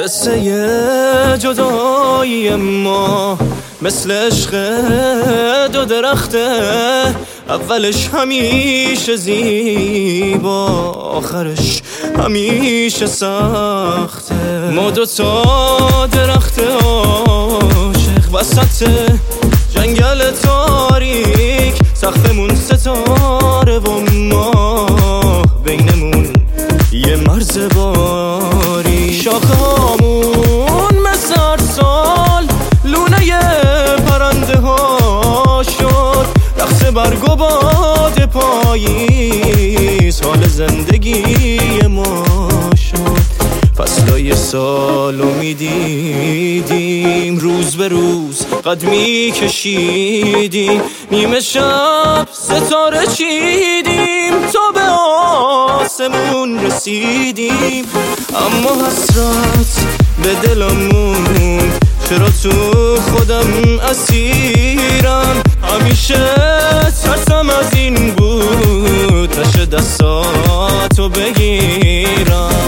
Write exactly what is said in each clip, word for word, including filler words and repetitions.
قصه جدایی ما مثل عشق دو درخته، اولش همیشه زیبا، آخرش همیشه سخته. ما دوتا درخت عاشق وسط جنگل تاریک، سقفمون ستاره و ما بینمون یه مرز باری. شاخه هامون مثل هر سال لونه پرنده ها شد، رقص برگ و باد پاییز حال زندگی ما شد. فصلای سالو میدیدیم، روز به روز قد میکشیدیم، نیمه شب ستاره چیدیم تا به آسمون رسیدیم. اما حسرت به دلمون، چرا تو خودم اسیرم، همیشه ترسم از این بود تش دستاتو بگیرم.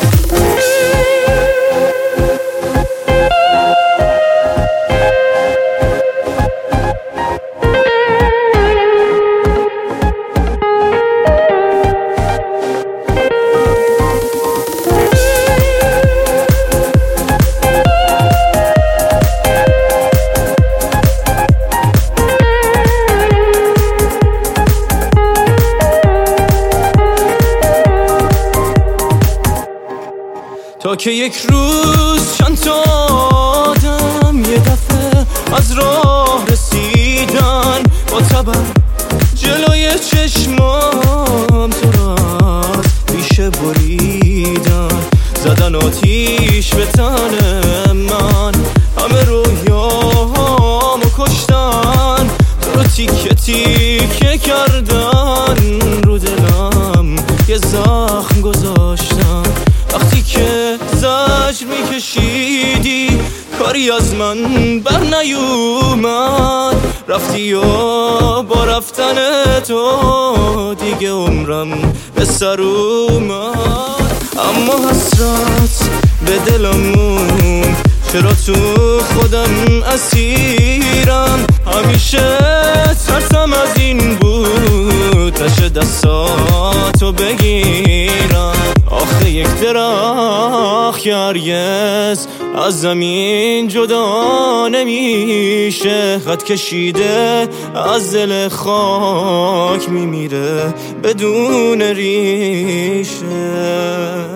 تا که یک روز چند تا آدم یه دفعه از راه رسیدن، با تبر جلوی چشمام تو را از پیشه بریدن، زدن آتیش به تن من، همه رویامو کشتن، تو رو تیکه تیکه کردن، رو دلم یه زخم گذاشتن. وقتی که زجر میکشیدی کاری از من بر نیومد، رفتی و با رفتن تو دیگه عمرم به سر اومد. اما حسرت به دلمون، چرا تو خودم اسیرم، همیشه ترسم از این بود تش دستاتو بگیرم. آخه یک درخت که هرگز از زمین جدا نمیشه، خط کشیده از دل خاک میمیره بدون ریشه.